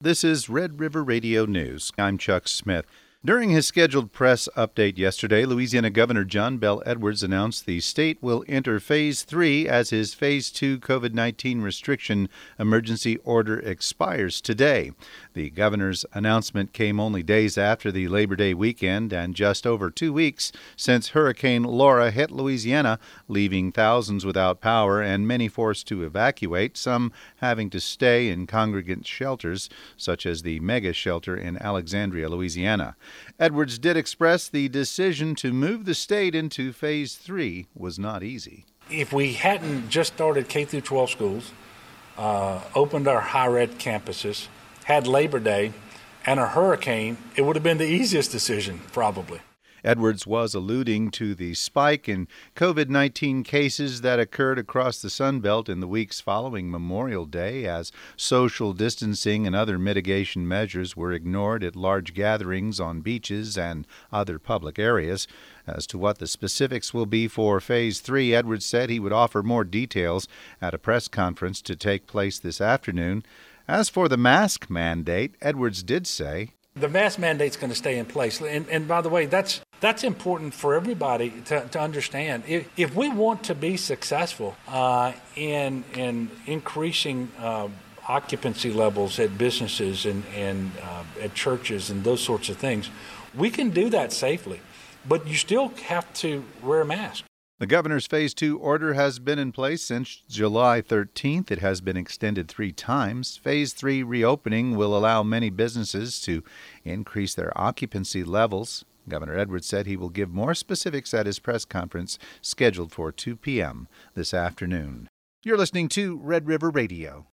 This is Red River Radio News. I'm Chuck Smith. During his scheduled press update yesterday, Louisiana Governor John Bel Edwards announced the state will enter Phase 3 as his Phase 2 COVID-19 restriction emergency order expires today. The governor's announcement came only days after the Labor Day weekend and just over 2 weeks since Hurricane Laura hit Louisiana, leaving thousands without power and many forced to evacuate, some having to stay in congregant shelters, such as the Mega Shelter in Alexandria, Louisiana. Edwards did express the decision to move the state into Phase 3 was not easy. If we hadn't just started K through 12 schools, opened our higher ed campuses, had Labor Day, and a hurricane, it would have been the easiest decision, probably. Edwards was alluding to the spike in COVID-19 cases that occurred across the Sun Belt in the weeks following Memorial Day as social distancing and other mitigation measures were ignored at large gatherings on beaches and other public areas. As to what the specifics will be for Phase 3, Edwards said he would offer more details at a press conference to take place this afternoon. As for the mask mandate, Edwards did say, the mask mandate's going to stay in place. And by the way, that's important for everybody to understand. If we want to be successful in increasing occupancy levels at businesses and at churches and those sorts of things, we can do that safely. But you still have to wear a mask. The governor's Phase 2 order has been in place since July 13th. It has been extended 3 times. Phase 3 reopening will allow many businesses to increase their occupancy levels. Governor Edwards said he will give more specifics at his press conference scheduled for 2 p.m. this afternoon. You're listening to Red River Radio.